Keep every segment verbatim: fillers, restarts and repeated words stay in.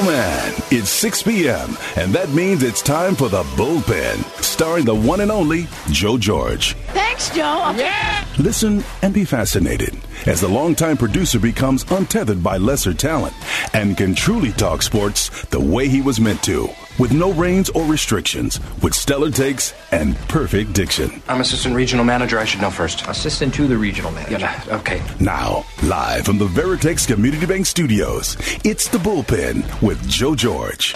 Oh man, it's six p.m., and that means it's time for The Bullpen, starring the one and only Joe George. Thanks, Joe. Yeah! Listen and be fascinated as the longtime producer becomes untethered by lesser talent and can truly talk sports the way he was meant to, with no reins or restrictions, with stellar takes and perfect diction. I'm assistant regional manager. I should know first. Assistant to the regional manager. Yeah, okay. Now, live from the Veritex Community Bank Studios, it's The Bullpen with Joe George.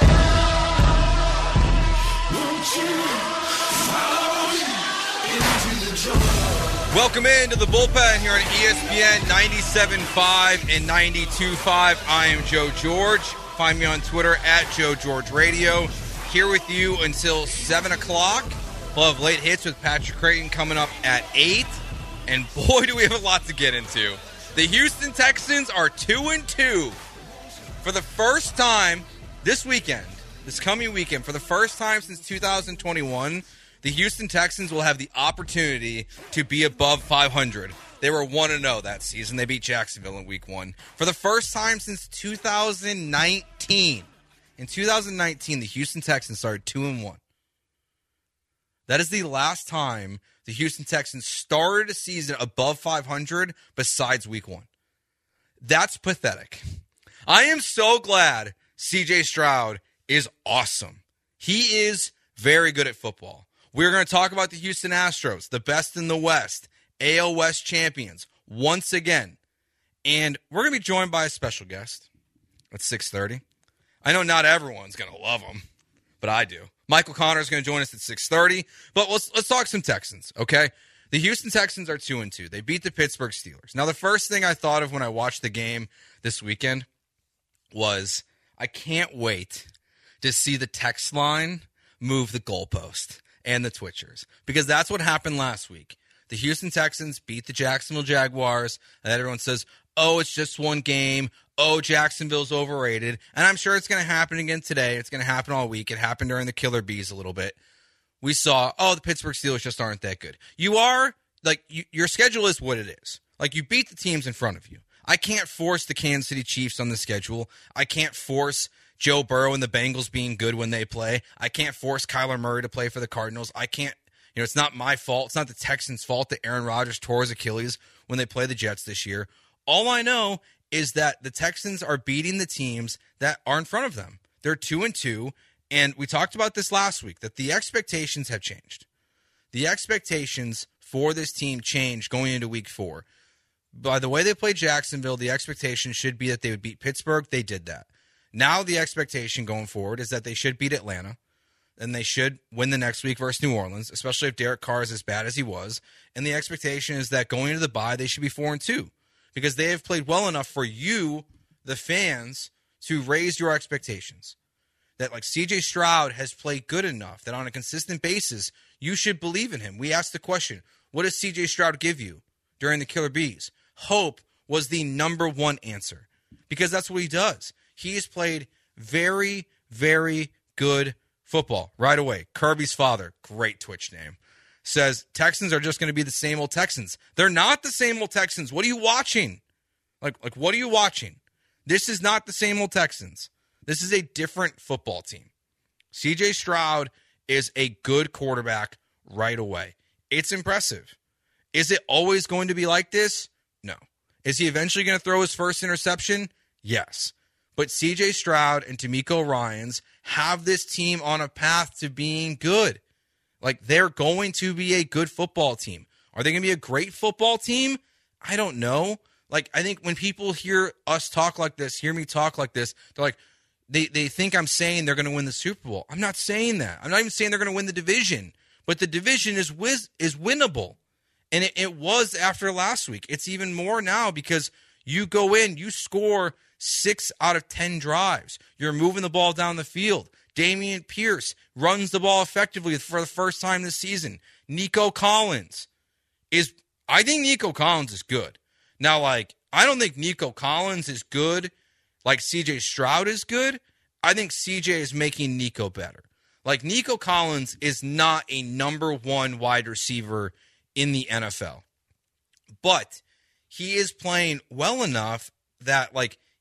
Welcome into the Bullpen here on E S P N ninety-seven point five and ninety-two point five. I am Joe George. Find me on Twitter at Joe George Radio. Here with you until seven o'clock. We'll have late hits with Patrick Creighton coming up at eight. And boy, do we have a lot to get into. The Houston Texans are two and two. For the first time this weekend, this coming weekend, for the first time since two thousand twenty-one, the Houston Texans will have the opportunity to be above five hundred. They were one and oh that season. They beat Jacksonville in week one. For the first time since two thousand nineteen. In two thousand nineteen, the Houston Texans started two and one. That is the last time the Houston Texans started a season above five hundred besides week one. That's pathetic. I am so glad C J Stroud is awesome. He is very good at football. We're going to talk about the Houston Astros, the best in the West, A L West champions, once again. And we're going to be joined by a special guest at six thirty. I know not everyone's going to love him, but I do. Michael Connor is going to join us at six thirty. But let's let's talk some Texans, okay? The Houston Texans are two and two. They beat the Pittsburgh Steelers. Now, the first thing I thought of when I watched the game this weekend was I can't wait to see the text line move the goalpost and the Twitchers, because that's what happened last week. The Houston Texans beat the Jacksonville Jaguars, and everyone says, oh, it's just one game. Oh, Jacksonville's overrated. And I'm sure it's going to happen again today. It's going to happen all week. It happened during the Killer Bees a little bit. We saw, oh, the Pittsburgh Steelers just aren't that good. You are, like, you, your schedule is what it is. Like, you beat the teams in front of you. I can't force the Kansas City Chiefs on the schedule. I can't force Joe Burrow and the Bengals being good when they play. I can't force Kyler Murray to play for the Cardinals. I can't, you know, it's not my fault. It's not the Texans' fault that Aaron Rodgers tore his Achilles when they play the Jets this year. All I know is that the Texans are beating the teams that are in front of them. They're two and two, and we talked about this last week, that the expectations have changed. The expectations for this team changed going into week four. By the way they played Jacksonville, the expectation should be that they would beat Pittsburgh. They did that. Now the expectation going forward is that they should beat Atlanta, and they should win the next week versus New Orleans, especially if Derek Carr is as bad as he was. And the expectation is that going into the bye, they should be four and two, because they have played well enough for you, the fans, to raise your expectations. That, like, C J Stroud has played good enough that on a consistent basis, you should believe in him. We asked the question, what does C J Stroud give you during the Killer Bees? Hope was the number one answer, because that's what he does. He has played very, very good football right away. Kirby's father, great Twitch name, says Texans are just going to be the same old Texans. They're not the same old Texans. What are you watching? Like, like what are you watching? This is not the same old Texans. This is a different football team. C J Stroud is a good quarterback right away. It's impressive. Is it always going to be like this? No. Is he eventually going to throw his first interception? Yes. But C J Stroud and D'Amico Ryans have this team on a path to being good. Like, they're going to be a good football team. Are they going to be a great football team? I don't know. Like, I think when people hear us talk like this, hear me talk like this, they're like, they, they think I'm saying they're going to win the Super Bowl. I'm not saying that. I'm not even saying they're going to win the division. But the division is wiz- is winnable. And it, it was after last week. It's even more now, because you go in, you score six out of ten drives. You're moving the ball down the field. Dameon Pierce runs the ball effectively for the first time this season. Nico Collins is, I think Nico Collins is good. Now, like, I don't think Nico Collins is good like C J Stroud is good. I think C J is making Nico better. Like, Nico Collins is not a number one wide receiver in the N F L. But he is playing well enough that, like,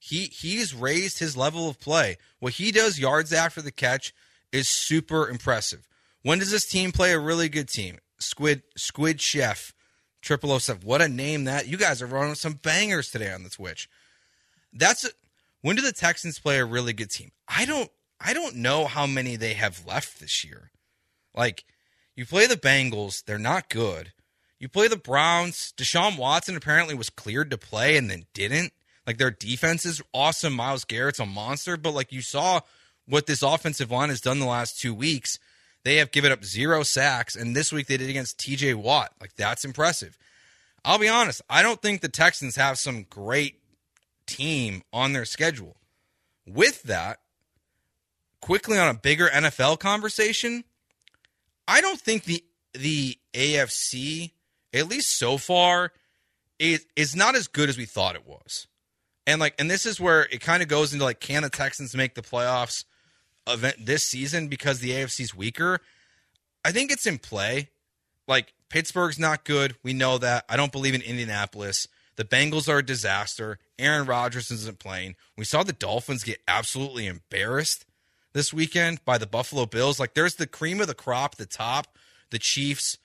he he's raised his level of play. What he does yards after the catch is super impressive. When does this team play a really good team? Squid Squid Chef, triple oh seven. What a name that. You guys are running some bangers today on the Twitch. That's a, when do the Texans play a really good team? I don't I don't know how many they have left this year. Like, you play the Bengals, they're not good. You play the Browns, Deshaun Watson apparently was cleared to play and then didn't. Like, their defense is awesome. Myles Garrett's a monster, but like you saw what this offensive line has done the last two weeks. They have given up zero sacks, and this week they did against T J Watt. Like, that's impressive. I'll be honest, I don't think the Texans have some great team on their schedule. With that, quickly on a bigger N F L conversation, I don't think the the A F C, at least so far, is, is not as good as we thought it was. And like, and this is where it kind of goes into like, can the Texans make the playoffs event this season because the A F C's weaker? I think it's in play. Like, Pittsburgh's not good. We know that. I don't believe in Indianapolis. The Bengals are a disaster. Aaron Rodgers isn't playing. We saw the Dolphins get absolutely embarrassed this weekend by the Buffalo Bills. Like, there's the cream of the crop at the top. The Chiefs,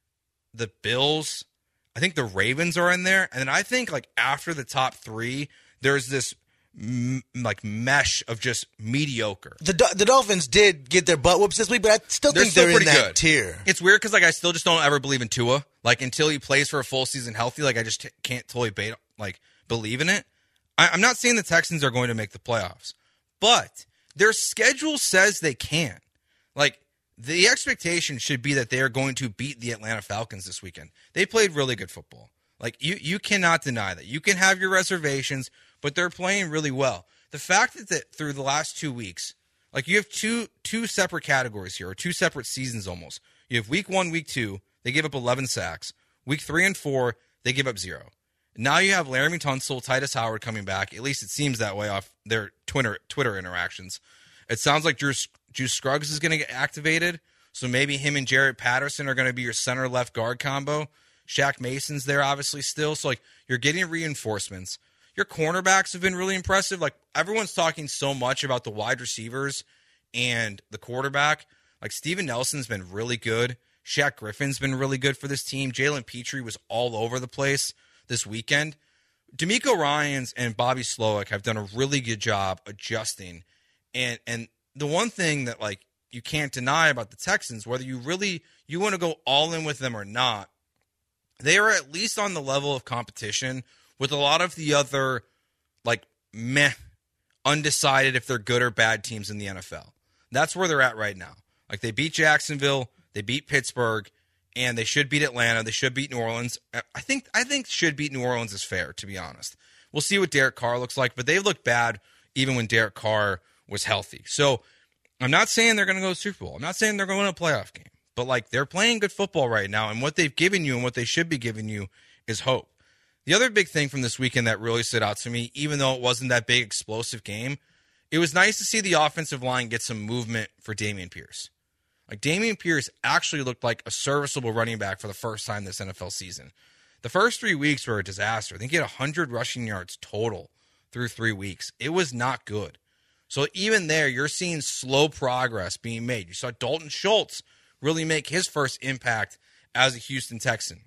the Bills. I think the Ravens are in there. And then I think, like, after the top three, there's this M- like mesh of just mediocre. The the Dolphins did get their butt whoops this week, but I still they're think still they're in that good. tier. It's weird because like I still just don't ever believe in Tua. Like, until he plays for a full season healthy, like I just t- can't totally bait, like believe in it. I- I'm not saying the Texans are going to make the playoffs, but their schedule says they can. Like, the expectation should be that they are going to beat the Atlanta Falcons this weekend. They played really good football. Like, you you cannot deny that. You can have your reservations, but they're playing really well. The fact that, that through the last two weeks, like, you have two two separate categories here, or two separate seasons almost. You have week one, week two, they give up eleven sacks. Week three and four, they give up zero. Now you have Laramie Tunsil, Titus Howard coming back. At least it seems that way off their Twitter Twitter interactions. It sounds like Drew, Drew Scruggs is going to get activated, so maybe him and Jarrett Patterson are going to be your center-left guard combo. Shaq Mason's there obviously still. So, like, you're getting reinforcements. Your cornerbacks have been really impressive. Like, everyone's talking so much about the wide receivers and the quarterback. Like, Steven Nelson's been really good. Shaq Griffin's been really good for this team. Jalen Petrie was all over the place this weekend. D'Amico Ryans and Bobby Slowick have done a really good job adjusting. And and the one thing that, like, you can't deny about the Texans, whether you really you want to go all in with them or not, they are at least on the level of competition with a lot of the other, like, meh, undecided if they're good or bad teams in the N F L. That's where they're at right now. Like, they beat Jacksonville, they beat Pittsburgh, and they should beat Atlanta. They should beat New Orleans. I think I think should beat New Orleans is fair, to be honest. We'll see what Derek Carr looks like, but they looked bad even when Derek Carr was healthy. So I'm not saying they're going to go to the Super Bowl. I'm not saying they're going to win a playoff game. But, like, they're playing good football right now, and what they've given you and what they should be giving you is hope. The other big thing from this weekend that really stood out to me, even though it wasn't that big explosive game, it was nice to see the offensive line get some movement for Dameon Pierce. Like, Dameon Pierce actually looked like a serviceable running back for the first time this N F L season. The first three weeks were a disaster. I think he had one hundred rushing yards total through three weeks. It was not good. So even there, you're seeing slow progress being made. You saw Dalton Schultz really make his first impact as a Houston Texan.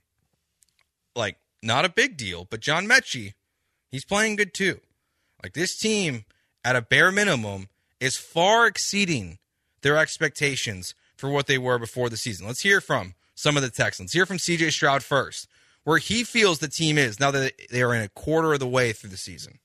Like, not a big deal, but John Mechie, he's playing good too. Like, this team, at a bare minimum, is far exceeding their expectations for what they were before the season. Let's hear from some of the Texans. Hear from C J Stroud first, where he feels the team is now that they are in a quarter of the way through the season.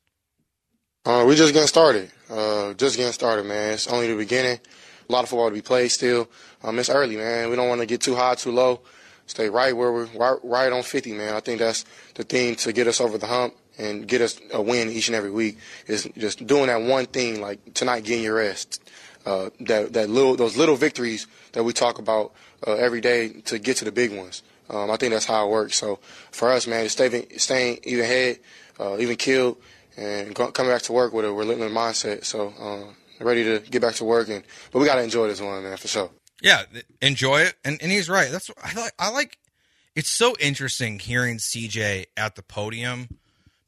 Uh, we're just getting started. Uh, just getting started, man. It's only the beginning. A lot of football to be played still. Um, it's early, man. We don't want to get too high, too low. Stay right where we're right, right on fifty, man. I think that's the thing to get us over the hump and get us a win each and every week is just doing that one thing, like tonight getting your rest. Uh, that that little those little victories that we talk about uh, every day to get to the big ones. Um, I think that's how it works. So for us, man, stay, staying even head, uh, even killed, and go, coming back to work with a relentless mindset. So. Um, Ready to get back to work, and but we gotta enjoy this one, man, for sure. Yeah, enjoy it, and and he's right. That's what I like. I like. It's so interesting hearing C J at the podium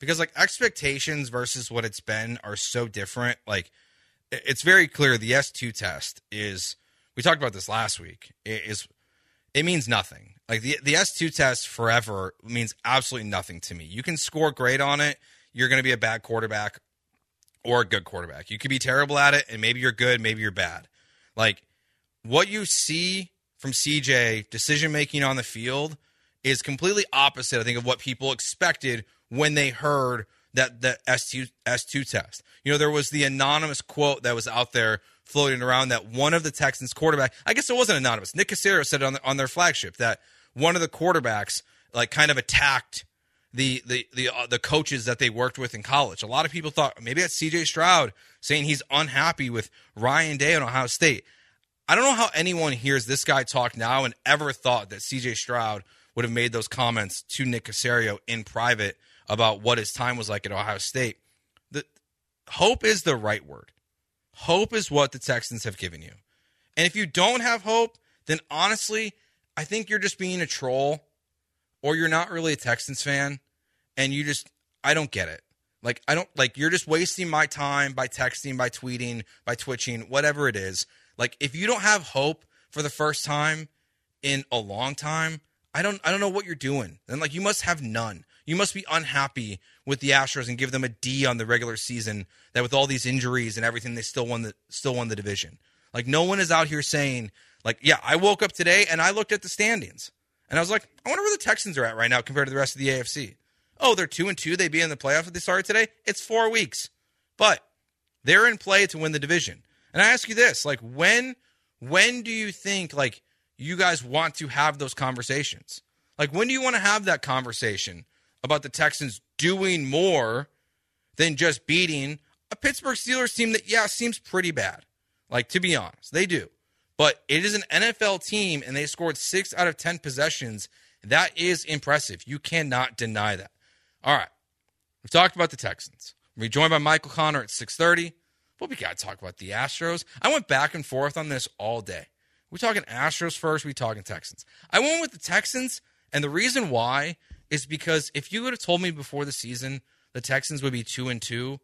because like expectations versus what it's been are so different. Like it's very clear the S two test is, we talked about this last week, it is it means nothing. Like the the S two test forever means absolutely nothing to me. You can score great on it, you're going to be a bad quarterback or a good quarterback. You could be terrible at it and maybe you're good, maybe you're bad. Like what you see from C J decision making on the field is completely opposite, I think, of what people expected when they heard that the S two, S two test. You know, there was the anonymous quote that was out there floating around that one of the Texans quarterback, I guess it wasn't anonymous, Nick Caserio said it on, the, on their flagship, that one of the quarterbacks like kind of attacked the the the, uh, the coaches that they worked with in college. A lot of people thought maybe that's C J Stroud saying he's unhappy with Ryan Day at Ohio State. I don't know how anyone hears this guy talk now and ever thought that C J Stroud would have made those comments to Nick Caserio in private about what his time was like at Ohio State. The hope is the right word. Hope is what the Texans have given you. And if you don't have hope, then honestly, I think you're just being a troll, or you're not really a Texans fan, and you just, I don't get it. Like, I don't, like, you're just wasting my time by texting, by tweeting, by twitching, whatever it is. Like, if you don't have hope for the first time in a long time, I don't, I don't know what you're doing. Then, like, you must have none. You must be unhappy with the Astros and give them a D on the regular season, that with all these injuries and everything, they still won the, still won the division. Like, no one is out here saying, like, yeah, I woke up today and I looked at the standings and I was like, I wonder where the Texans are at right now compared to the rest of the A F C. Oh, they're two and two. They'd be in the playoffs if they started today. It's four weeks, but they're in play to win the division. And I ask you this, like, when, when do you think, like, you guys want to have those conversations? Like, when do you want to have that conversation about the Texans doing more than just beating a Pittsburgh Steelers team that, yeah, seems pretty bad? Like, to be honest, they do. But it is an N F L team, and they scored six out of ten possessions. That is impressive. You cannot deny that. All right. We've talked about the Texans. We'll be joined by Michael Connor at six thirty. But we got to talk about the Astros. I went back and forth on this all day. We talking Astros first, we talking Texans. I went with the Texans, and the reason why is because if you would have told me before the season the Texans would be two and two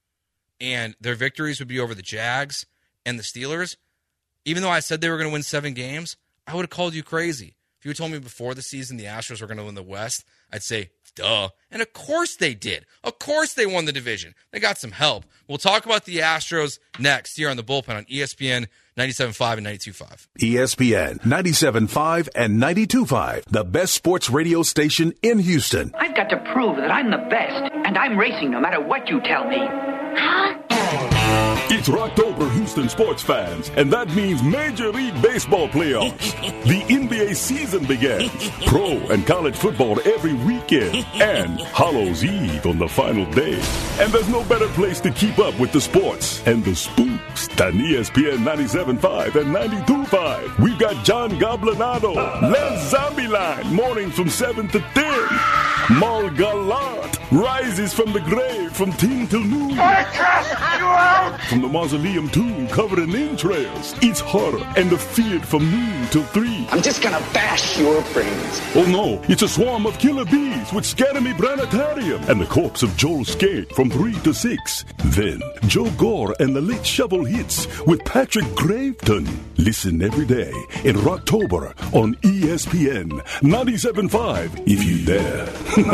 and their victories would be over the Jags and the Steelers, even though I said they were going to win seven games, I would have called you crazy. If you had told me before the season the Astros were going to win the West, I'd say, duh. And of course they did. Of course they won the division. They got some help. We'll talk about the Astros next here on the Bullpen on E S P N ninety-seven point five and ninety-two point five. E S P N ninety-seven point five and ninety-two point five, the best sports radio station in Houston. I've got to prove that I'm the best, and I'm racing no matter what you tell me. Huh? It's Rocktober, Houston sports fans, and that means Major League Baseball playoffs. The N B A season begins. Pro and college football every weekend, and Hallows Eve on the final day. And there's no better place to keep up with the sports and the spooks than E S P N ninety-seven point five and ninety-two point five. We've got John Goblinado, Les Zombieline, mornings from seven to ten. Mal Galant rises from the grave from ten till noon. I cast you out! From the mausoleum tomb covered in entrails, it's horror and the feared from noon till three. I'm just gonna bash your brains. Oh no, it's a swarm of killer bees with Scadamy Planetarium and the corpse of Joel Skate from three to six. Then, Joe Gore and the Late Shovel Hits with Patrick Graveton. Listen every day in Rocktober on E S P N ninety-seven point five if you dare.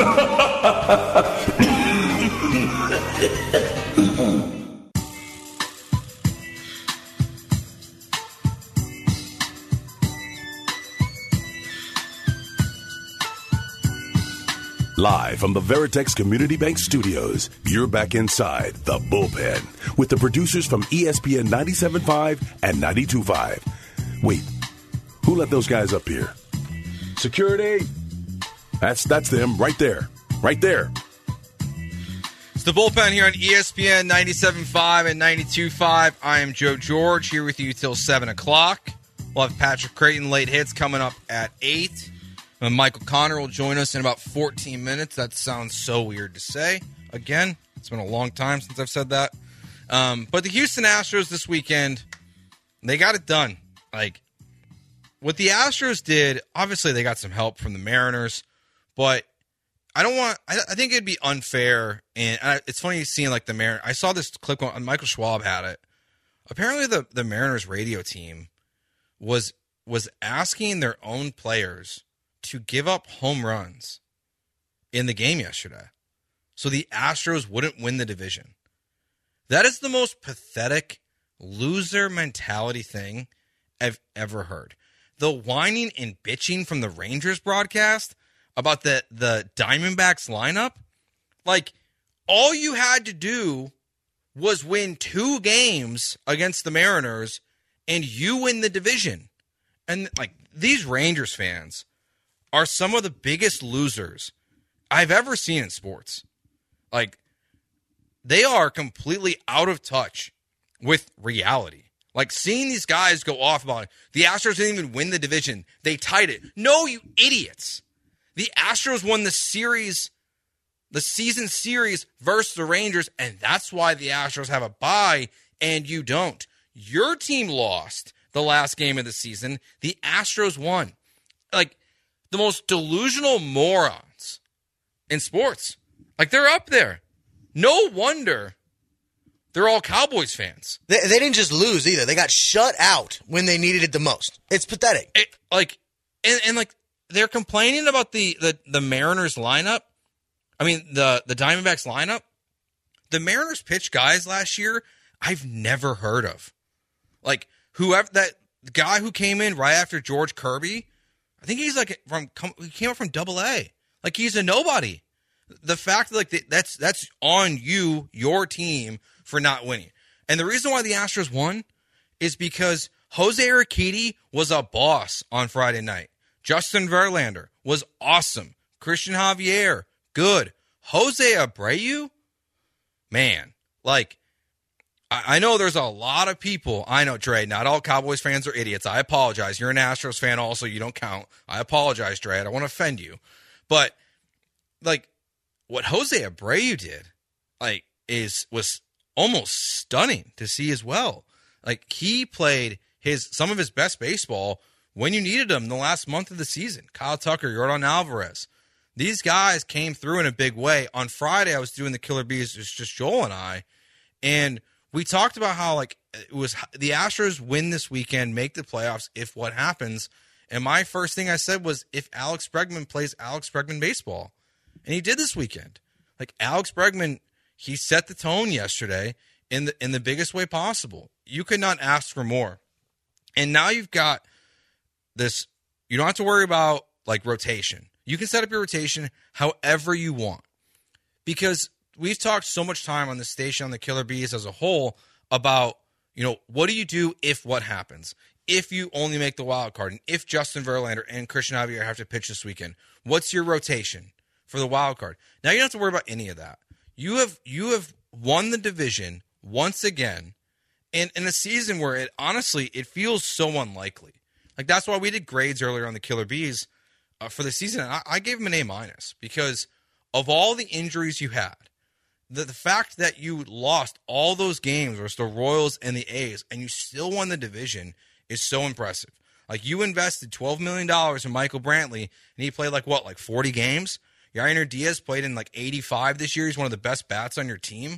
Live from the Veritex Community Bank Studios, you're back inside the Bullpen with the producers from E S P N ninety-seven point five and ninety-two point five. Wait, who let those guys up here? Security? That's that's them right there. Right there. It's the Bullpen here on E S P N ninety-seven point five and ninety-two point five. I am Joe George here with you till seven o'clock. We'll have Patrick Creighton late hits coming up at eight. And Michael Connor will join us in about fourteen minutes. That sounds so weird to say. Again, it's been a long time since I've said that. Um, but the Houston Astros this weekend, they got it done. Like, what the Astros did, obviously they got some help from the Mariners, but I don't want. I, I think it'd be unfair, and I, it's funny seeing like the Mariners. I saw this clip on Michael Schwab had it. Apparently, the the Mariners radio team was was asking their own players to give up home runs in the game yesterday, so the Astros wouldn't win the division. That is the most pathetic loser mentality thing I've ever heard. The whining and bitching from the Rangers broadcast about the, the Diamondbacks lineup, like, all you had to do was win two games against the Mariners and you win the division. And, like, these Rangers fans are some of the biggest losers I've ever seen in sports. Like, they are completely out of touch with reality. Like, seeing these guys go off about it. The Astros didn't even win the division. They tied it. No, you idiots. The Astros won the series, the season series versus the Rangers, and that's why the Astros have a bye and you don't. Your team lost the last game of the season. The Astros won. Like, the most delusional morons in sports. Like, they're up there. No wonder they're all Cowboys fans. They, they didn't just lose either. They got shut out when they needed it the most. It's pathetic. It, like, and, and like, they're complaining about the, the, the Mariners lineup. I mean, the, the Diamondbacks lineup. The Mariners pitched guys last year I've never heard of. Like, whoever, that guy who came in right after George Kirby, I think he's like from, he came up from Double A. Like, he's a nobody. The fact that, like, that's, that's on you, your team, for not winning. And the reason why the Astros won is because Jose Urquidy was a boss on Friday night. Justin Verlander was awesome. Christian Javier, good. Jose Abreu, man, like, I, I know there's a lot of people. I know, Dre, not all Cowboys fans are idiots. I apologize. You're an Astros fan also. You don't count. I apologize, Dre. I don't want to offend you. But, like, what Jose Abreu did, like, is was almost stunning to see as well. Like, he played his some of his best baseball when you needed him the last month of the season. Kyle Tucker, Yordan Alvarez. These guys came through in a big way. On Friday, I was doing the Killer Bees, it's just Joel and I, and we talked about how, like, it was the Astros win this weekend, make the playoffs if what happens. And my first thing I said was, if Alex Bregman plays Alex Bregman baseball. And he did this weekend. Like, Alex Bregman, he set the tone yesterday in the in the biggest way possible. You could not ask for more. And now you've got this, you don't have to worry about, like, rotation. You can set up your rotation however you want. Because we've talked so much time on the station, on the Killer Bees as a whole, about, you know, what do you do if what happens? If you only make the wild card, and if Justin Verlander and Christian Javier have to pitch this weekend, what's your rotation for the wild card? Now you don't have to worry about any of that. You have you have won the division once again, and in a season where it honestly it feels so unlikely. Like, that's why we did grades earlier on the Killer Bees uh, for the season, and I, I gave them an A minus because of all the injuries you had, the, the fact that you lost all those games versus the Royals and the A's, and you still won the division is so impressive. Like, you invested twelve million dollars in Michael Brantley, and he played like what, like forty games? Yainer Diaz played in like eighty-five this year. He's one of the best bats on your team.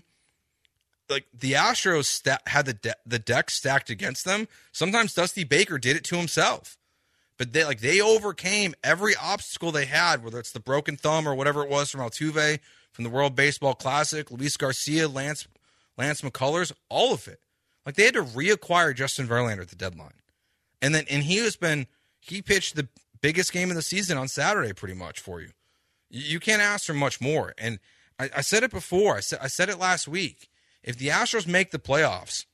Like, the Astros sta- had the de- the deck stacked against them. Sometimes Dusty Baker did it to himself, but they like they overcame every obstacle they had, whether it's the broken thumb or whatever it was from Altuve, from the World Baseball Classic, Luis Garcia, Lance Lance McCullers, all of it. Like, they had to reacquire Justin Verlander at the deadline, and then and he has been he pitched the biggest game of the season on Saturday, pretty much for you. You can't ask for much more. And I, I said it before. I said I said it last week. If the Astros make the playoffs,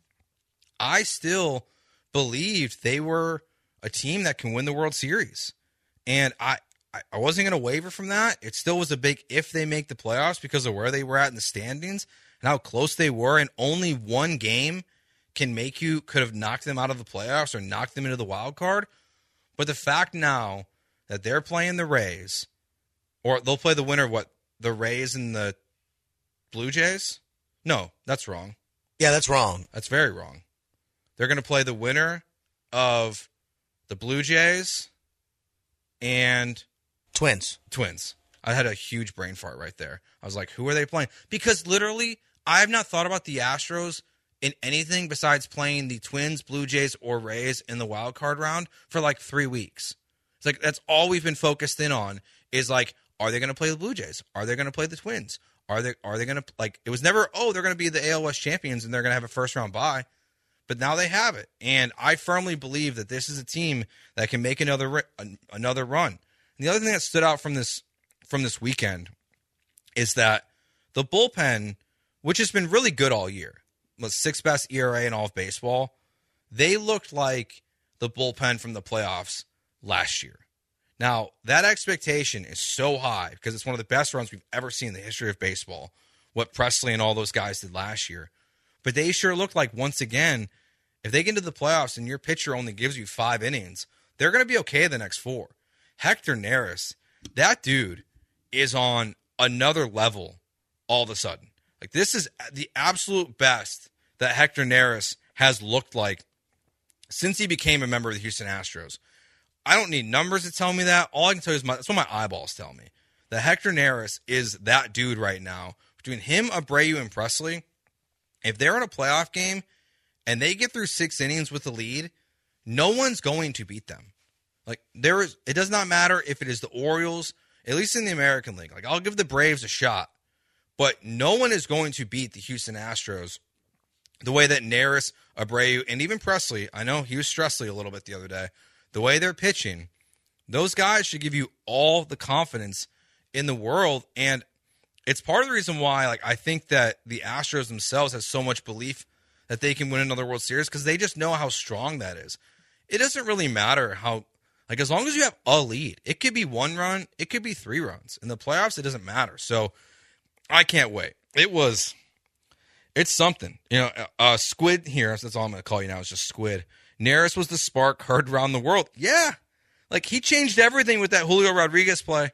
I still believed they were a team that can win the World Series. And I, I wasn't going to waver from that. It still was a big if they make the playoffs because of where they were at in the standings and how close they were. And only one game can make you, could have knocked them out of the playoffs or knocked them into the wild card. But the fact now that they're playing the Rays, or they'll play the winner of what? The Rays and the Blue Jays? No, that's wrong. Yeah, that's wrong. That's very wrong. They're going to play the winner of the Blue Jays and Twins. Twins. I had a huge brain fart right there. I was like, who are they playing? Because literally, I have not thought about the Astros in anything besides playing the Twins, Blue Jays, or Rays in the wild card round for like three weeks. It's like that's all we've been focused in on is like, are they going to play the Blue Jays? Are they going to play the Twins? Are they are they going to like? It was never oh they're going to be the A L West champions and they're going to have a first round bye, but now they have it, and I firmly believe that this is a team that can make another another run. And the other thing that stood out from this from this weekend is that the bullpen, which has been really good all year, was sixth best E R A in all of baseball. They looked like the bullpen from the playoffs last year. Now, that expectation is so high because it's one of the best runs we've ever seen in the history of baseball, what Presley and all those guys did last year. But they sure look like, once again, if they get into the playoffs and your pitcher only gives you five innings, they're going to be okay the next four. Hector Neris, that dude is on another level all of a sudden. Like, this is the absolute best that Hector Neris has looked like since he became a member of the Houston Astros. I don't need numbers to tell me that. All I can tell you is my, that's what my eyeballs tell me. That Hector Neris is that dude right now. Between him, Abreu, and Presley, if they're in a playoff game and they get through six innings with the lead, no one's going to beat them. Like, there is, it does not matter if it is the Orioles, at least in the American League. Like, I'll give the Braves a shot, but no one is going to beat the Houston Astros the way that Neris, Abreu, and even Presley, I know he was stressing a little bit the other day, the way they're pitching, those guys should give you all the confidence in the world. And it's part of the reason why, like, I think that the Astros themselves have so much belief that they can win another World Series because they just know how strong that is. It doesn't really matter how, like, as long as you have a lead, it could be one run, it could be three runs. In the playoffs, it doesn't matter. So I can't wait. It was, it's something. You know, uh, Squid here, that's all I'm going to call you now, is just Squid. Neris was the spark heard around the world. Yeah. Like, he changed everything with that Julio Rodriguez play.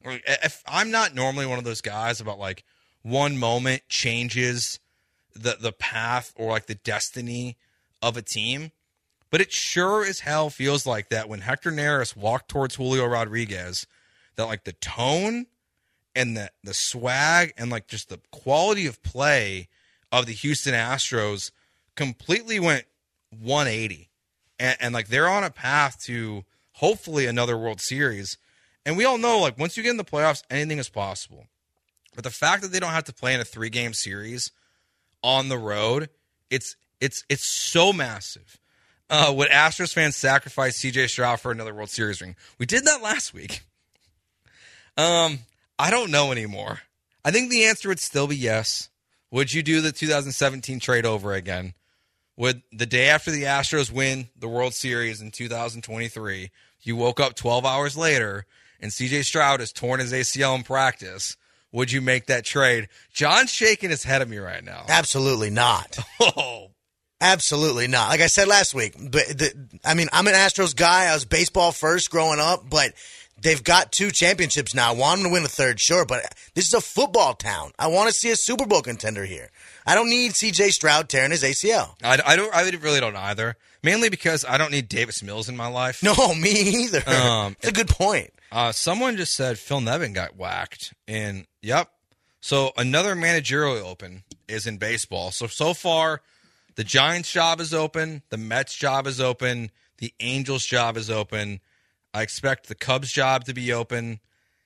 If I'm not normally one of those guys about, like, one moment changes the the path or, like, the destiny of a team, but it sure as hell feels like that when Hector Neris walked towards Julio Rodriguez, that, like, the tone and the, the swag and, like, just the quality of play of the Houston Astros completely went one eighty. And, and, like, they're on a path to hopefully another World Series. And we all know, like, once you get in the playoffs, anything is possible. But the fact that they don't have to play in a three-game series on the road, it's it's it's so massive. Uh, would Astros fans sacrifice C J Stroud for another World Series ring? We did that last week. Um, I don't know anymore. I think the answer would still be yes. Would you do the two thousand seventeen trade over again? Would the day after the Astros win the World Series in two thousand twenty-three, you woke up twelve hours later and C J Stroud has torn his A C L in practice, would you make that trade? John's shaking his head at me right now. Absolutely not. Oh, absolutely not. Like I said last week, but the, I mean, I'm an Astros guy. I was baseball first growing up, but they've got two championships now. I want them to win a third, sure, but this is a football town. I want to see a Super Bowl contender here. I don't need C J Stroud tearing his A C L. I, I don't. I really don't either. Mainly because I don't need Davis Mills in my life. No, me either. Um, That's a good point. Uh, someone just said Phil Nevin got whacked, and yep. So another managerial open is in baseball. So so far, the Giants' job is open, the Mets' job is open, the Angels' job is open. I expect the Cubs' job to be open.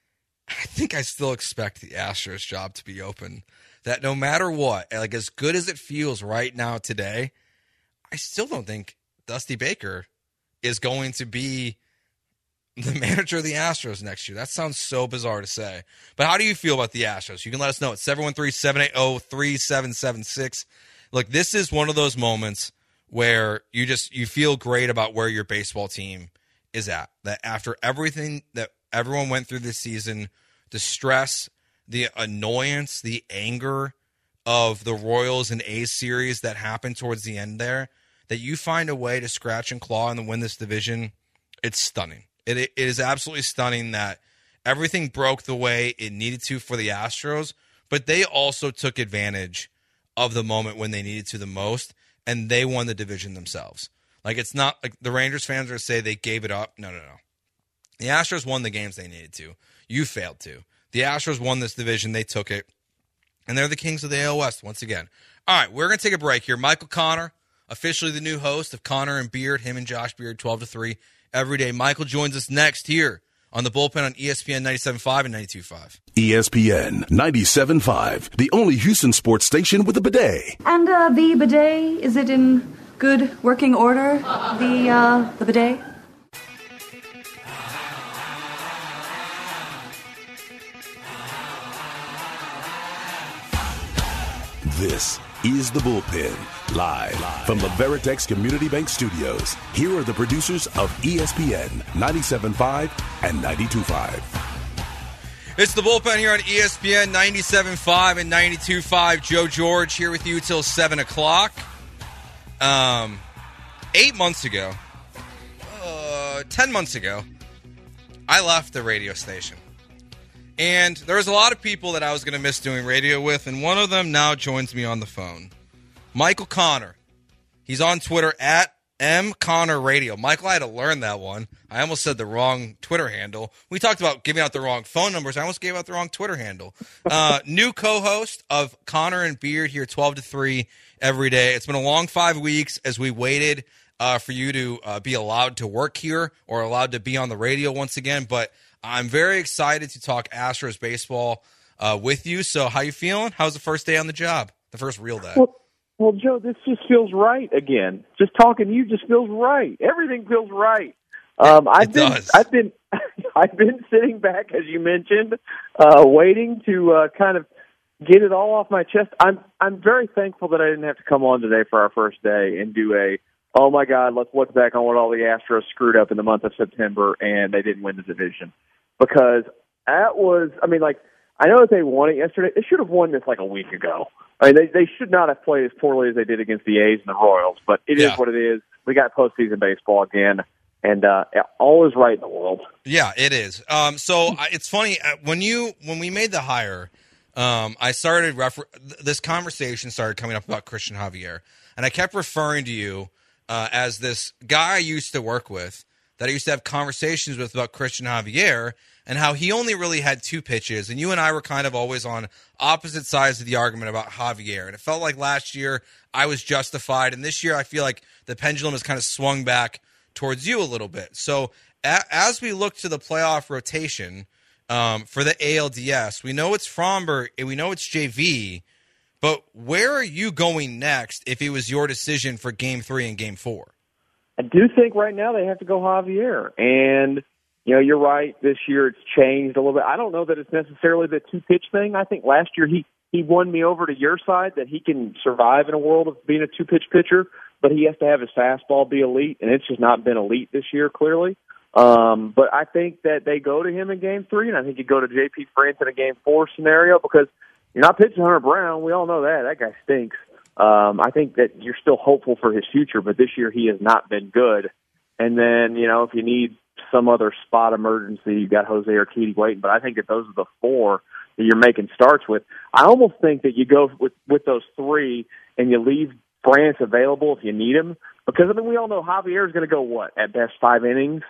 I think I still expect the Astros' job to be open. That no matter what, like as good as it feels right now today, I still don't think Dusty Baker is going to be the manager of the Astros next year. That sounds so bizarre to say. But how do you feel about the Astros? You can let us know at seven one three, seven eight zero, three seven seven six. Look, this is one of those moments where you just you feel great about where your baseball team is at. That after everything that everyone went through this season, the stress, the annoyance, the anger of the Royals and A's series that happened towards the end there, that you find a way to scratch and claw and win this division, it's stunning. It, it is absolutely stunning that everything broke the way it needed to for the Astros, but they also took advantage of the moment when they needed to the most, and they won the division themselves. Like, it's not like the Rangers fans are say they gave it up. No, no, no. The Astros won the games they needed to. You failed to. The Astros won this division. They took it. And they're the kings of the A L West once again. All right, we're going to take a break here. Michael Connor, officially the new host of Connor and Beard, him and Josh Beard, twelve to three every day. Michael joins us next here on the Bullpen on E S P N ninety-seven point five and ninety-two point five. E S P N ninety-seven point five, the only Houston sports station with a bidet. And uh, the bidet, is it in good working order? The, uh, the bidet? This is The Bullpen, live from the Veritex Community Bank Studios. Here are the producers of E S P N ninety-seven point five and ninety-two point five. It's The Bullpen here on E S P N ninety-seven point five and ninety-two point five. Joe George here with you till seven o'clock. Um, eight months ago, uh, ten months ago, I left the radio station. And there was a lot of people that I was going to miss doing radio with, and one of them now joins me on the phone. Michael Connor. He's on Twitter at M Connor Radio. Michael, I had to learn that one. I almost said the wrong Twitter handle. We talked about giving out the wrong phone numbers. I almost gave out the wrong Twitter handle. Uh, new co-host of Connor and Beard here, twelve to three every day. It's been a long five weeks as we waited uh, for you to uh, be allowed to work here or allowed to be on the radio once again, but I'm very excited to talk Astros baseball uh, with you. So how you feeling? How's the first day on the job? The first real day? Well, well, Joe, this just feels right again. Just talking to you just feels right. Everything feels right. Um, I've it been, does. I've been, I've been sitting back, as you mentioned, uh, waiting to uh, kind of get it all off my chest. I'm, I'm very thankful that I didn't have to come on today for our first day and do a, oh my God, let's look back on what all the Astros screwed up in the month of September and they didn't win the division. Because that was, I mean, like, I know that they won it yesterday. They should have won this like a week ago. I mean, they, they should not have played as poorly as they did against the A's and the Royals, but it Yeah. is what it is. We got postseason baseball again, and uh, all is right in the world. Yeah, it is. Um, so I, it's funny uh, when you when we made the hire, um, I started refer- th- this conversation started coming up about Christian Javier, and I kept referring to you uh, as this guy I used to work with that I used to have conversations with about Christian Javier and how he only really had two pitches, and you and I were kind of always on opposite sides of the argument about Javier, and it felt like last year I was justified, and this year I feel like the pendulum has kind of swung back towards you a little bit. So a- as we look to the playoff rotation um, for the A L D S, we know it's Fromber and we know it's J V, but where are you going next if it was your decision for Game three and Game four? I do think right now they have to go Javier, and you know, you're right. This year it's changed a little bit. I don't know that it's necessarily the two-pitch thing. I think last year he, he won me over to your side that he can survive in a world of being a two-pitch pitcher, but he has to have his fastball be elite, and it's just not been elite this year, clearly. Um, but I think that they go to him in Game three, and I think you go to J P France in a Game four scenario because you're not pitching Hunter Brown. We all know that. That guy stinks. Um, I think that you're still hopeful for his future, but this year he has not been good. And then, you know, if you need some other spot emergency, you got Jose Urquidy waiting. But I think that those are the four that you're making starts with. I almost think that you go with, with those three and you leave France available if you need him. Because, I mean, we all know Javier is going to go, what, at best five innings?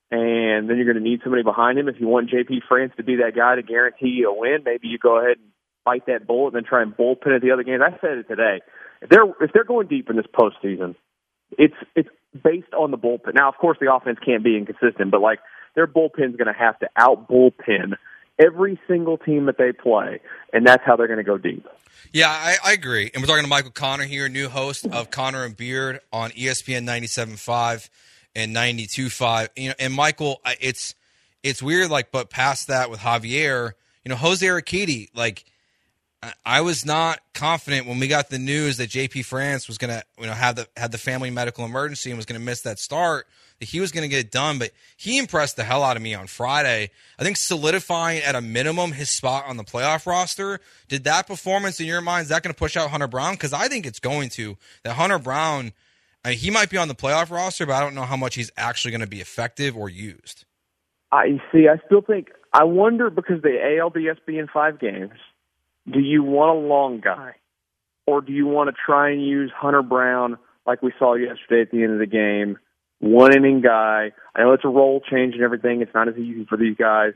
And then you're going to need somebody behind him. If you want J P France to be that guy to guarantee you a win, maybe you go ahead and bite that bullet and then try and bullpen at the other games. I said it today. If they're if they're going deep in this postseason, it's it's based on the bullpen. Now, of course, the offense can't be inconsistent, but like their bullpen's going to have to out bullpen every single team that they play, and that's how they're going to go deep. Yeah, I, I agree. And we're talking to Michael Connor here, new host of Connor and Beard on E S P N ninety-seven point five and ninety-two point five. You know, and Michael, it's it's weird, like, but past that with Javier, you know, Jose Urquidy, like, I was not confident when we got the news that J P France was going to, you know, have the had the family medical emergency and was going to miss that start, that he was going to get it done. But he impressed the hell out of me on Friday. I think solidifying at a minimum his spot on the playoff roster. Did that performance in your mind, is that going to push out Hunter Brown? Because I think it's going to. That Hunter Brown, I mean, he might be on the playoff roster, but I don't know how much he's actually going to be effective or used. I see. I still think. I wonder because the A L D S being five games. Do you want a long guy, or do you want to try and use Hunter Brown like we saw yesterday at the end of the game, one inning guy? I know it's a role change and everything. It's not as easy for these guys,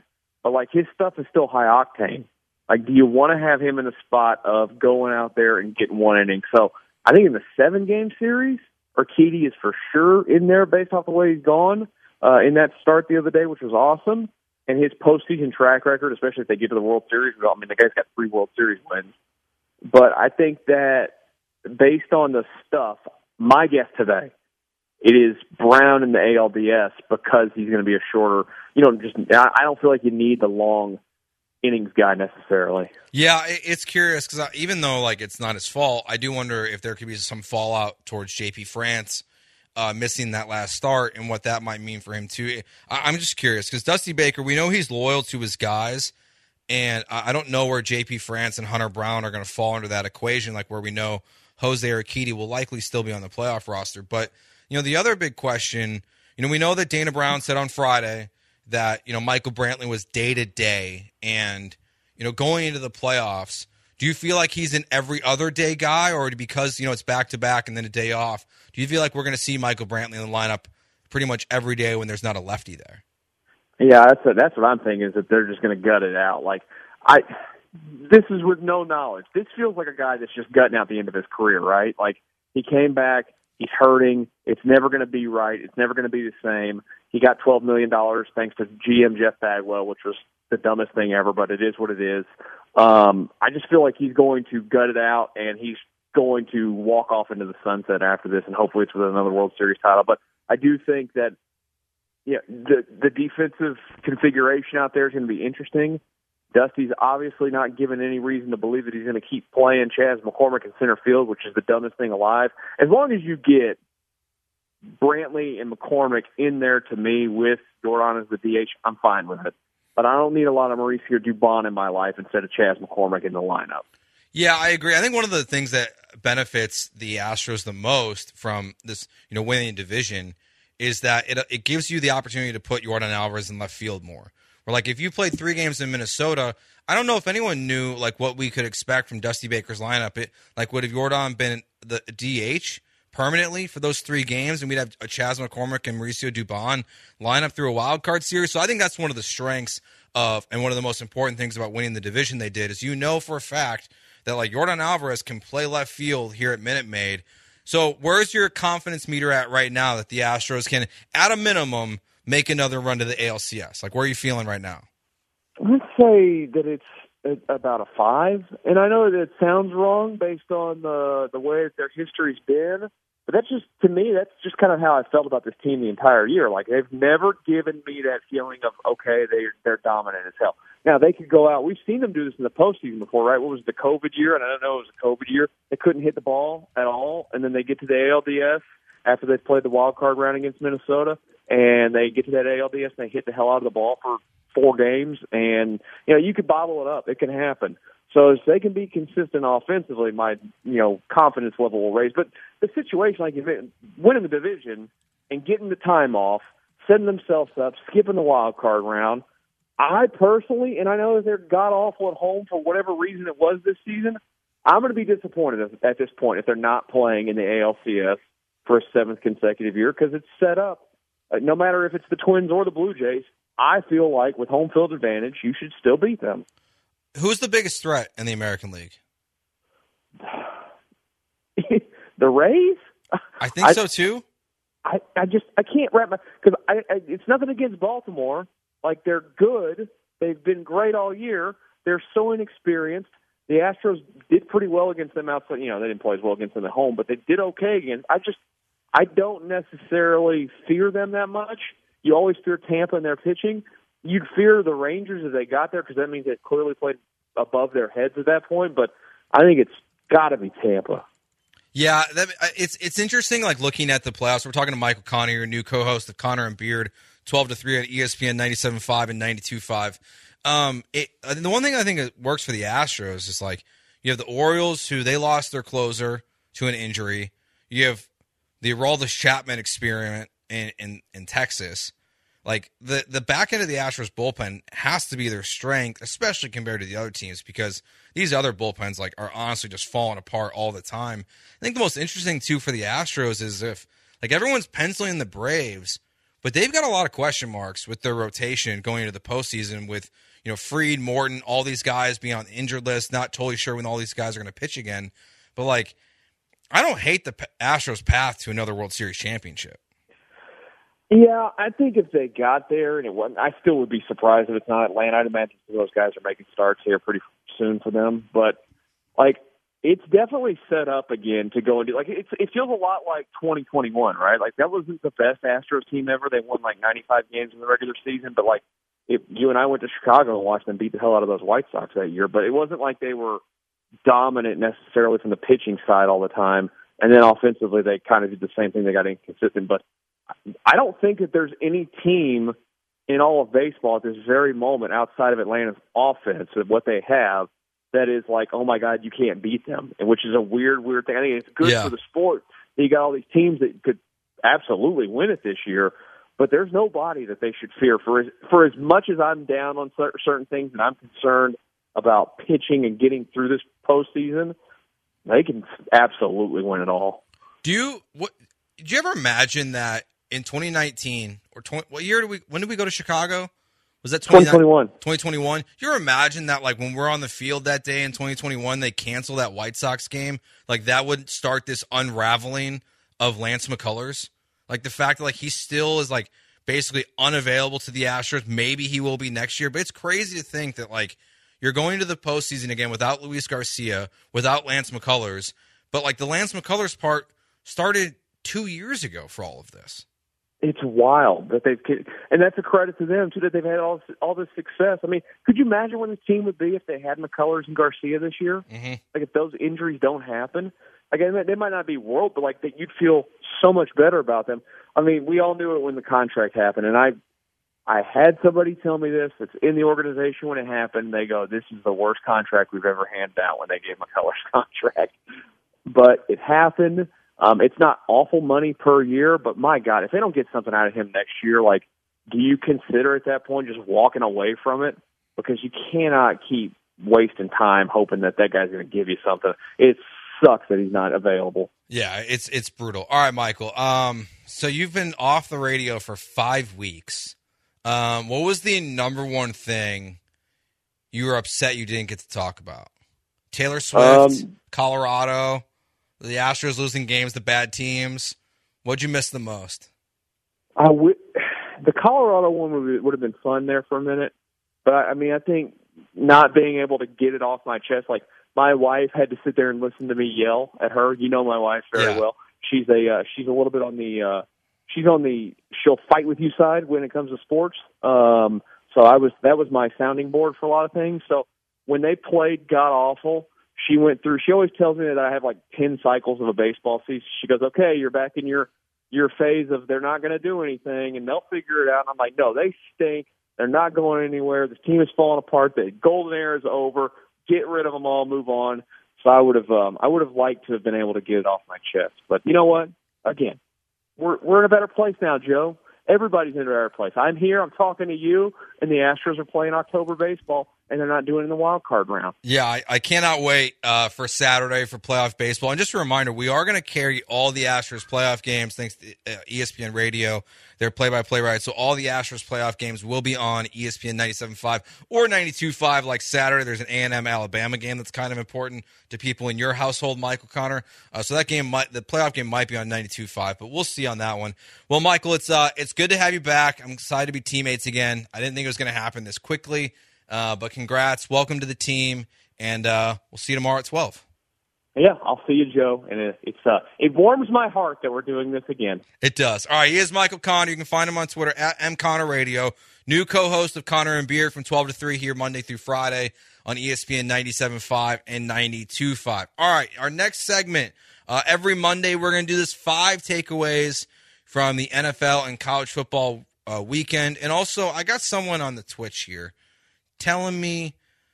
but like his stuff is still high octane. Like, do you want to have him in the spot of going out there and getting one inning? So I think in the seven-game series, Urquidy is for sure in there based off the way he's gone uh, in that start the other day, which was awesome. And his postseason track record, especially if they get to the World Series, well, I mean, the guy's got three World Series wins. But I think that based on the stuff, my guess today, it is Brown in the A L D S because he's going to be a shorter, you know, just I don't feel like you need the long innings guy necessarily. Yeah, it's curious because even though like it's not his fault, I do wonder if there could be some fallout towards J P France uh, missing that last start and what that might mean for him too. I, I'm just curious because Dusty Baker, we know he's loyal to his guys, and I don't know where J P France and Hunter Brown are going to fall into that equation, like where we know Jose Urquidy will likely still be on the playoff roster. But you know, the other big question, you know, we know that Dana Brown said on Friday that, you know, Michael Brantley was day-to-day, and, you know, going into the playoffs, do you feel like he's an every other day guy, or because, you know, it's back-to-back and then a day off, do you feel like we're going to see Michael Brantley in the lineup pretty much every day when there's not a lefty there? Yeah, that's a, that's what I'm thinking, is that they're just going to gut it out. Like, I, this is with no knowledge. This feels like a guy that's just gutting out the end of his career, right? Like, he came back, he's hurting, it's never going to be right, it's never going to be the same. He got twelve million dollars thanks to G M Jeff Bagwell, which was the dumbest thing ever, but it is what it is. Um, I just feel like he's going to gut it out, and he's going to walk off into the sunset after this, and hopefully it's with another World Series title. But I do think that yeah, the, the defensive configuration out there is going to be interesting. Dusty's obviously not given any reason to believe that he's going to keep playing Chas McCormick in center field, which is the dumbest thing alive. As long as you get Brantley and McCormick in there, to me, with Jordan as the D H, I'm fine with it. But I don't need a lot of Mauricio Dubon in my life instead of Chas McCormick in the lineup. Yeah, I agree. I think one of the things that benefits the Astros the most from this, you know, winning division is that it it gives you the opportunity to put Jordan Alvarez in left field more. Or like if you played three games in Minnesota, I don't know if anyone knew like what we could expect from Dusty Baker's lineup. It like would have Jordan been the D H permanently for those three games, and we'd have a Chas McCormick and Mauricio Dubon line up through a wild card series. So I think that's one of the strengths of, and one of the most important things about winning the division they did, is you know for a fact that like Jordan Alvarez can play left field here at Minute Maid. So where's your confidence meter at right now that the Astros can, at a minimum, make another run to the A L C S? Like, where are you feeling right now? Let's say that it's about a five, and I know that it sounds wrong based on the the way that their history's been, but that's just, to me, that's just kind of how I felt about this team the entire year. Like, they've never given me that feeling of, okay, they're, they're dominant as hell. Now, they could go out. We've seen them do this in the postseason before, right? What was the COVID year? And I don't know, it was a COVID year. They couldn't hit the ball at all, and then they get to the A L D S after they played the wild card round against Minnesota, and they get to that A L D S and they hit the hell out of the ball for four games. And, you know, you could bottle it up. It can happen. So as they can be consistent offensively, my, you know, confidence level will raise. But the situation, like you mentioned, winning the division and getting the time off, setting themselves up, skipping the wild card round, I personally, and I know that they're god-awful at home for whatever reason it was this season, I'm going to be disappointed at this point if they're not playing in the A L C S for a seventh consecutive year, because it's set up. No matter if it's the Twins or the Blue Jays, I feel like with home field advantage, you should still beat them. Who's the biggest threat in the American League? The Rays? I think I, so too. I, I just I can't wrap my because I, I it's nothing against Baltimore. Like, they're good. They've been great all year. They're so inexperienced. The Astros did pretty well against them outside. You know, they didn't play as well against them at home, but they did okay against. I just I don't necessarily fear them that much. You always fear Tampa and their pitching. You'd fear the Rangers if they got there, because that means they clearly played above their heads at that point. But I think it's got to be Tampa. Yeah, that, it's it's interesting, like, looking at the playoffs. We're talking to Michael Connor, your new co-host of Connor and Beard, twelve to three on E S P N ninety-seven point five and ninety-two point five. Um, it, the one thing I think that works for the Astros is, like, you have the Orioles, who they lost their closer to an injury. You have the Aroldis Chapman experiment in, in, in Texas. Like, the, the back end of the Astros bullpen has to be their strength, especially compared to the other teams, because these other bullpens, like, are honestly just falling apart all the time. I think the most interesting, too, for the Astros is if, like, everyone's penciling the Braves but they've got a lot of question marks with their rotation going into the postseason with, you know, Fried, Morton, all these guys being on the injured list, not totally sure when all these guys are going to pitch again. But, like, I don't hate the Astros' path to another World Series championship. Yeah, I think if they got there and it wasn't, I still would be surprised if it's not Atlanta. I'd imagine those guys are making starts here pretty soon for them. But, like, it's definitely set up again to go and do, like, it's, it feels a lot like twenty twenty-one, right? Like, that wasn't the best Astros team ever. They won, like, ninety-five games in the regular season. But, like, it, you and I went to Chicago and watched them beat the hell out of those White Sox that year. But it wasn't like they were dominant necessarily from the pitching side all the time. And then offensively, they kind of did the same thing. They got inconsistent. But I don't think that there's any team in all of baseball at this very moment outside of Atlanta's offense of what they have that is like, oh, my God, you can't beat them, and which is a weird, weird thing. I think it's good yeah. for the sport that you got all these teams that could absolutely win it this year, but there's nobody that they should fear. For as, for as much as I'm down on certain things and I'm concerned about pitching and getting through this postseason, they can absolutely win it all. Do you what? Did you ever imagine that in twenty nineteen or twenty, what year did we? When did we go to Chicago? Was that twenty twenty-one? twenty twenty-one. You ever imagine that, like, when we're on the field that day in twenty twenty-one, they cancel that White Sox game? Like, that would start this unraveling of Lance McCullers. Like, the fact that, like, he still is, like, basically unavailable to the Astros. Maybe he will be next year. But it's crazy to think that, like, you're going to the postseason again without Luis Garcia, without Lance McCullers. But, like, the Lance McCullers part started two years ago for all of this. It's wild that they've, and that's a credit to them too, that they've had all this, all this success. I mean, could you imagine what the team would be if they had McCullers and Garcia this year? Mm-hmm. Like, if those injuries don't happen, again, they might not be world, but like that, you'd feel so much better about them. I mean, we all knew it when the contract happened, and I, I had somebody tell me this. It's in the organization when it happened. They go, "This is the worst contract we've ever handed out." When they gave McCullers contract, but it happened. Um, it's not awful money per year, but my God, if they don't get something out of him next year, like, do you consider at that point just walking away from it? Because you cannot keep wasting time hoping that that guy's going to give you something. It sucks that he's not available. Yeah, it's it's brutal. All right, Michael. Um, so you've been off the radio for five weeks. Um, what was the number one thing you were upset you didn't get to talk about? Taylor Swift, um, Colorado. The Astros losing games to bad teams. What'd you miss the most? I w- the Colorado one would, would have been fun there for a minute. But, I, I mean, I think not being able to get it off my chest. Like, my wife had to sit there and listen to me yell at her. You know my wife very yeah. well. She's a uh, she's a little bit on the uh, she's on the she'll fight with you side when it comes to sports. Um, so I was that was my sounding board for a lot of things. So when they played god awful, she went through, she always tells me that I have like ten cycles of a baseball season. She goes, okay, you're back in your, your phase of they're not going to do anything and they'll figure it out. And I'm like, no, they stink. They're not going anywhere. The team is falling apart. The golden era is over. Get rid of them all. Move on. So I would have, um, I would have liked to have been able to get it off my chest. But you know what? Again, we're we're in a better place now, Joe. Everybody's in a better place. I'm here. I'm talking to you, and the Astros are playing October baseball, and they're not doing it in the wild card round. Yeah, I, I cannot wait uh, for Saturday for playoff baseball. And just a reminder, we are going to carry all the Astros playoff games thanks to uh, E S P N Radio, their play-by-play rights. So all the Astros playoff games will be on E S P N ninety-seven point five or ninety-two point five. Like Saturday, there's an A and M Alabama game that's kind of important to people in your household, Michael Connor. Uh, so that game, might, the playoff game might be on ninety-two point five, but we'll see on that one. Well, Michael, it's uh, it's good to have you back. I'm excited to be teammates again. I didn't think it was going to happen this quickly. Uh, but congrats, welcome to the team, and uh, we'll see you tomorrow at twelve. Yeah, I'll see you, Joe, and it, it's uh, it warms my heart that we're doing this again. It does. All right, he is Michael Connor. You can find him on Twitter at M Connor Radio. New co-host of Connor and Beard from twelve to three here Monday through Friday on E S P N ninety-seven point five and ninety-two point five. All right, our next segment, uh, every Monday we're going to do this five takeaways from the N F L and college football uh, weekend. And also, I got someone on the Twitch here telling me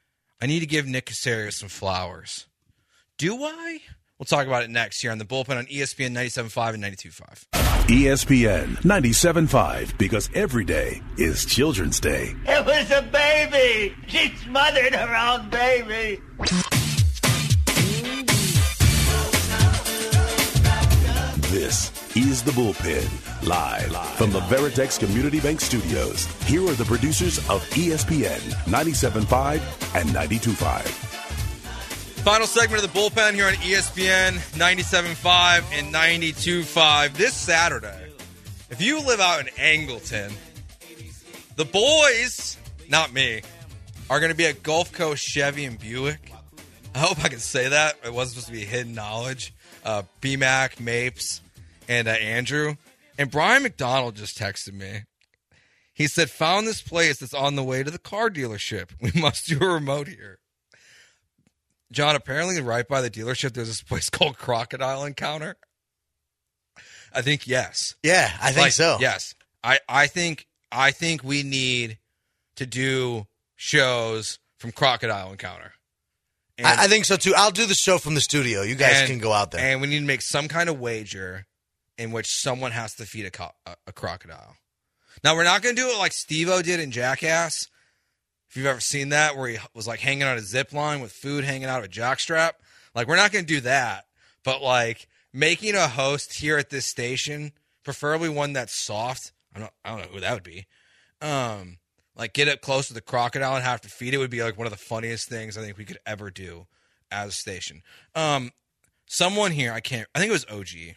I need to give Nick Caserio some flowers. Do I? We'll talk about it next here on The Bullpen on E S P N ninety-seven point five and ninety-two point five. E S P N ninety-seven point five, because every day is Children's Day. It was a baby. She smothered her own baby. This is The Bullpen, live from the Veritex Community Bank Studios. Here are the producers of E S P N ninety-seven point five and ninety-two point five. Final segment of The Bullpen here on E S P N ninety-seven point five and ninety-two point five. This Saturday, if you live out in Angleton, the boys, not me, are going to be at Gulf Coast Chevy and Buick. I hope I can say that. It wasn't supposed to be hidden knowledge. Uh, B-Mac, Mapes, and uh, Andrew. And Brian McDonald just texted me. He said, found this place that's on the way to the car dealership. We must do a remote here. John, apparently right by the dealership, there's this place called Crocodile Encounter. I think yes. Yeah, I think like, so. Yes. I, I think I think we need to do shows from Crocodile Encounter. And, I, I think so, too. I'll do the show from the studio. You guys and, can go out there. And we need to make some kind of wager in which someone has to feed a, co- a, a crocodile. Now, we're not going to do it like Steve-O did in Jackass. If you've ever seen that, where he was like hanging on a zip line with food hanging out of a jockstrap. Like, we're not going to do that. But, like, making a host here at this station, preferably one that's soft. I don't, I don't know who that would be. Um... Like, get up close to the crocodile and have to feed it would be, like, one of the funniest things I think we could ever do as a station. Um, someone here, I can't, I think it was O G,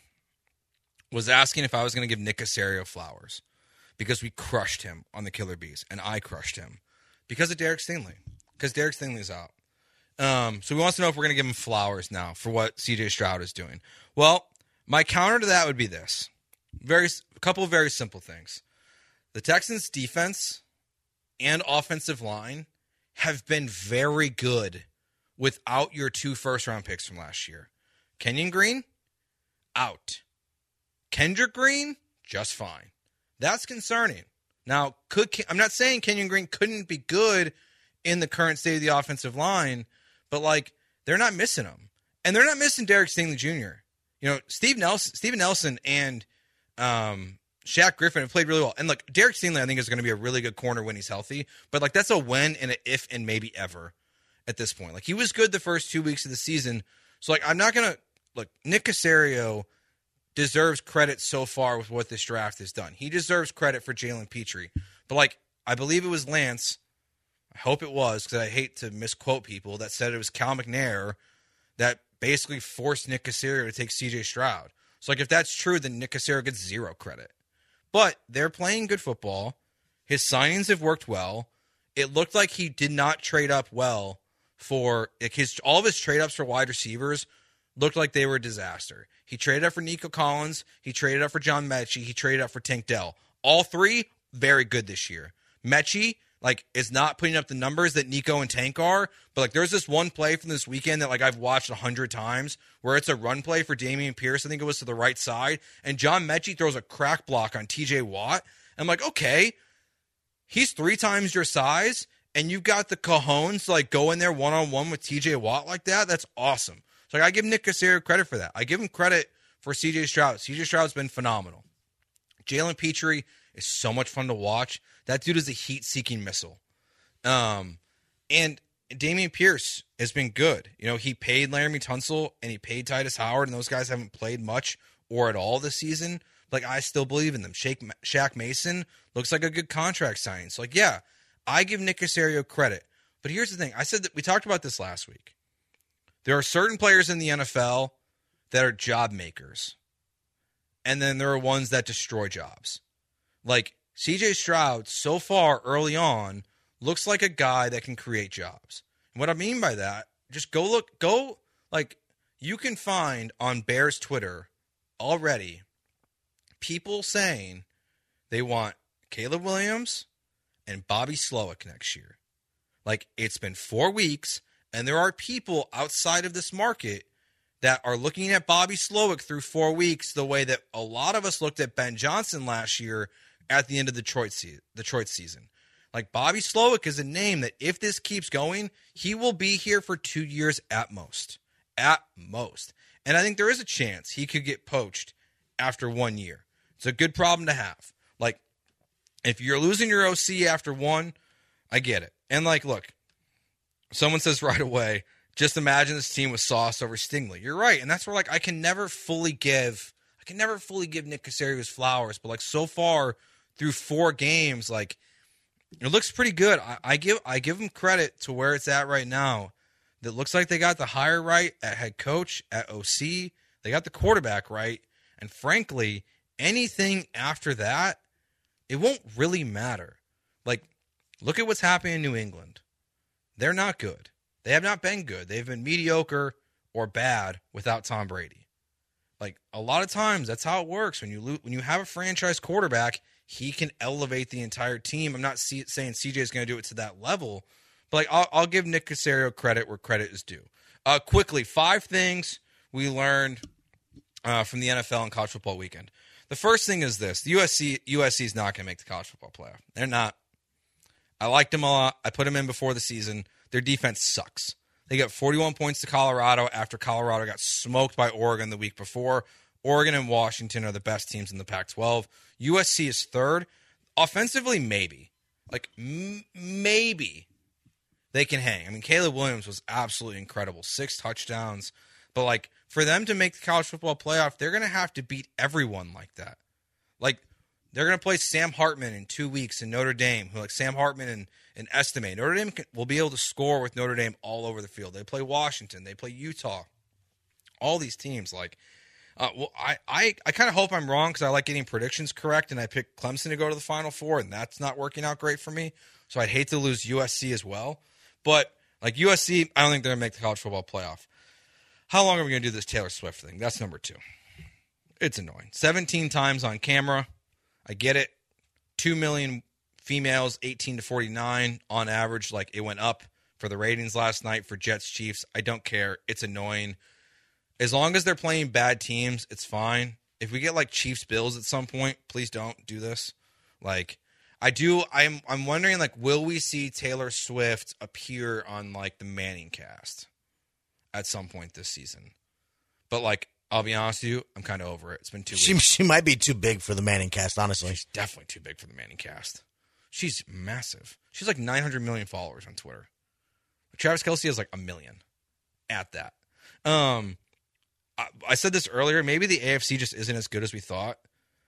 was asking if I was going to give Nick Caserio flowers because we crushed him on the Killer Bees, and I crushed him because of Derek Stingley, because Derek Stingley's out. Um, so he wants to know if we're going to give him flowers now for what C J Stroud is doing. Well, my counter to that would be this. Very, a couple of very simple things. The Texans' defense and offensive line have been very good without your two first-round picks from last year. Kenyon Green, out. Kendrick Green, just fine. That's concerning. Now, could I'm not saying Kenyon Green couldn't be good in the current state of the offensive line, but, like, they're not missing him. And they're not missing Derek Stingley Junior You know, Steve Nelson, Steven Nelson and um, Shaq Griffin have played really well. And, look, Derek Stingley, I think, is going to be a really good corner when he's healthy. But, like, that's a when and an if and maybe ever at this point. Like, he was good the first two weeks of the season. So, like, I'm not going to – look, Nick Caserio deserves credit so far with what this draft has done. He deserves credit for Jalen Petrie. But, like, I believe it was Lance – I hope it was because I hate to misquote people that said it was Cal McNair that basically forced Nick Caserio to take C J Stroud. So, like, if that's true, then Nick Caserio gets zero credit. But they're playing good football. His signings have worked well. It looked like he did not trade up well for like his all of his trade ups for wide receivers looked like they were a disaster. He traded up for Nico Collins. He traded up for John Mechie. He traded up for Tank Dell. All three very good this year. Mechie, like, is not putting up the numbers that Nico and Tank are, but, like, there's this one play from this weekend that, like, I've watched a hundred times where it's a run play for Dameon Pierce. I think it was to the right side, and John Mechie throws a crack block on T J Watt. I'm like, okay, he's three times your size, and you've got the cojones to, like, go in there one-on-one with T J Watt like that. That's awesome. So, like, I give Nick Caserio credit for that. I give him credit for C J Stroud. C J Stroud's been phenomenal. Jalen Petrie is so much fun to watch. That dude is a heat-seeking missile. Um, and Dameon Pierce has been good. You know, he paid Laramie Tunsil and he paid Titus Howard, and those guys haven't played much or at all this season. Like, I still believe in them. Shaq, Shaq Mason looks like a good contract signing. So, like, yeah, I give Nick Caserio credit. But here's the thing. I said that we talked about this last week. There are certain players in the N F L that are job makers. And then there are ones that destroy jobs. Like, C J Stroud, so far early on, looks like a guy that can create jobs. And what I mean by that, just go look, go, like, you can find on Bears Twitter already people saying they want Caleb Williams and Bobby Slowick next year. Like, it's been four weeks, and there are people outside of this market that are looking at Bobby Slowick through four weeks the way that a lot of us looked at Ben Johnson last year at the end of the Detroit, se- Detroit season. Like, Bobby Slowick is a name that if this keeps going, he will be here for two years at most. At most. And I think there is a chance he could get poached after one year. It's a good problem to have. Like, if you're losing your O C after one, I get it. And, like, look, someone says right away, just imagine this team with Sauce over Stingley. You're right. And that's where, like, I can never fully give, I can never fully give Nick Caserio his flowers, but like so far through four games, like it looks pretty good. I, I give I give him credit to where it's at right now. That looks like they got the hire right at head coach, at O C. They got the quarterback right. And frankly, anything after that, it won't really matter. Like, look at what's happening in New England. They're not good. They have not been good. They've been mediocre or bad without Tom Brady. Like, a lot of times, that's how it works. When you lo- when you have a franchise quarterback, he can elevate the entire team. I'm not see- saying C J is going to do it to that level, but like I'll, I'll give Nick Caserio credit where credit is due. Uh, quickly, five things we learned uh, from the N F L and college football weekend. The first thing is this. The U S C U S C is not going to make the college football playoff. They're not. I liked them a lot. I put them in before the season. Their defense sucks. They got forty-one points to Colorado after Colorado got smoked by Oregon the week before. Oregon and Washington are the best teams in the Pac twelve. U S C is third. Offensively, maybe. Like, m- maybe they can hang. I mean, Caleb Williams was absolutely incredible. Six touchdowns. But, like, for them to make the college football playoff, they're going to have to beat everyone like that. Like, they're going to play Sam Hartman in two weeks in Notre Dame, who like Sam Hartman and, and Estime. Notre Dame can, will be able to score with Notre Dame all over the field. They play Washington. They play Utah. All these teams, like, uh, well, I, I, I kind of hope I'm wrong because I like getting predictions correct, and I picked Clemson to go to the Final Four, and that's not working out great for me. So I'd hate to lose U S C as well. But, like, U S C, I don't think they're going to make the college football playoff. How long are we going to do this Taylor Swift thing? That's number two. It's annoying. seventeen times on camera. I get it. Two million females, eighteen to forty-nine on average. Like, it went up for the ratings last night for Jets Chiefs. I don't care. It's annoying. As long as they're playing bad teams, it's fine. If we get like Chiefs Bills at some point, please don't do this. Like, I do. I'm I'm wondering, like, will we see Taylor Swift appear on like the Manning cast at some point this season? But like, I'll be honest with you, I'm kind of over it. It's been two she, weeks. She might be too big for the Manning cast, honestly. She's definitely too big for the Manning cast. She's massive. She's like nine hundred million followers on Twitter. Travis Kelce has like a million at that. Um, I, I said this earlier. Maybe the A F C just isn't as good as we thought.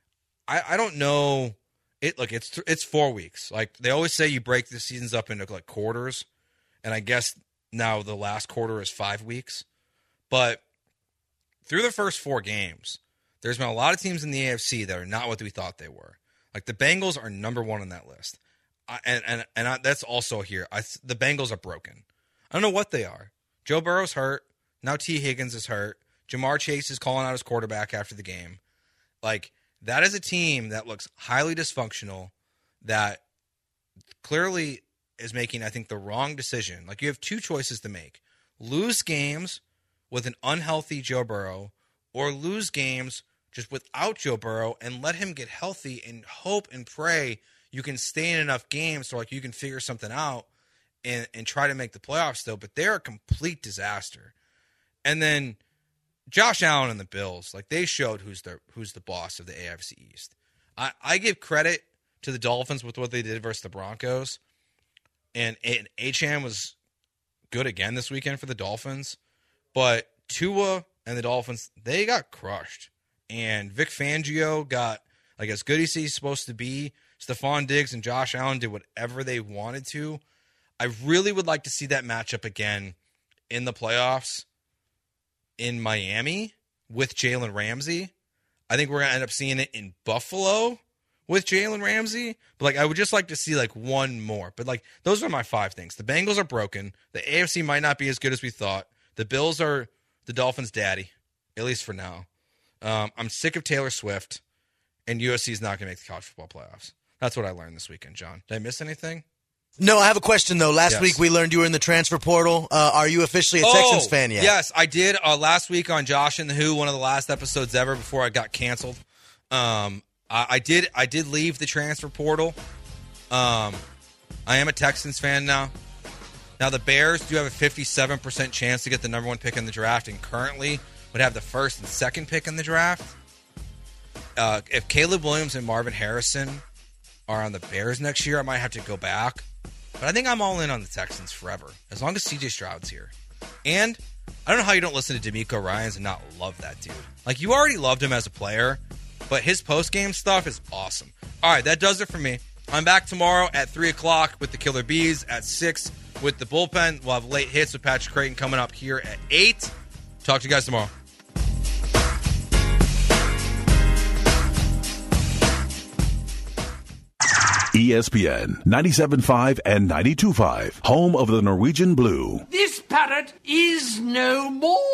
I, I don't know. It Look, it's th- it's four weeks. Like, they always say you break the seasons up into like quarters, and I guess now the last quarter is five weeks. But through the first four games, there's been a lot of teams in the A F C that are not what we thought they were. Like, the Bengals are number one on that list. I, and and, and I, that's also here. I, the Bengals are broken. I don't know what they are. Joe Burrow's hurt. Now T. Higgins is hurt. Jamar Chase is calling out his quarterback after the game. Like, that is a team that looks highly dysfunctional, that clearly is making, I think, the wrong decision. Like, you have two choices to make. Lose games with an unhealthy Joe Burrow, or lose games just without Joe Burrow and let him get healthy and hope and pray you can stay in enough games so like you can figure something out and, and try to make the playoffs still. But they're a complete disaster. And then Josh Allen and the Bills, like, they showed who's the who's the boss of the A F C East. I, I give credit to the Dolphins with what they did versus the Broncos. And, and Achane was good again this weekend for the Dolphins. But Tua and the Dolphins, they got crushed. And Vic Fangio got, like, as good as he's supposed to be. Stephon Diggs and Josh Allen did whatever they wanted to. I really would like to see that matchup again in the playoffs in Miami with Jalen Ramsey. I think we're going to end up seeing it in Buffalo with Jalen Ramsey. But, like, I would just like to see, like, one more. But, like, those are my five things. The Bengals are broken. The A F C might not be as good as we thought. The Bills are the Dolphins' daddy, at least for now. Um, I'm sick of Taylor Swift, and U S C is not going to make the college football playoffs. That's what I learned this weekend, John. Did I miss anything? No, I have a question, though. Last Yes. week we learned you were in the transfer portal. Uh, are you officially a oh, Texans fan yet? Yes, I did. Uh, last week on Josh and the Who, one of the last episodes ever before I got canceled. Um, I, I did I did leave the transfer portal. Um, I am a Texans fan now. Now, the Bears do have a fifty-seven percent chance to get the number one pick in the draft, and currently would have the first and second pick in the draft. Uh, if Caleb Williams and Marvin Harrison are on the Bears next year, I might have to go back. But I think I'm all in on the Texans forever, as long as C J Stroud's here. And I don't know how you don't listen to D'Amico Ryans and not love that dude. Like, you already loved him as a player, but his post-game stuff is awesome. All right, that does it for me. I'm back tomorrow at three o'clock with the Killer Bees, at six with the Bullpen. We'll have late hits with Patrick Creighton coming up here at eight. Talk to you guys tomorrow. E S P N ninety-seven point five and ninety-two point five, home of the Norwegian Blue. This parrot is no more.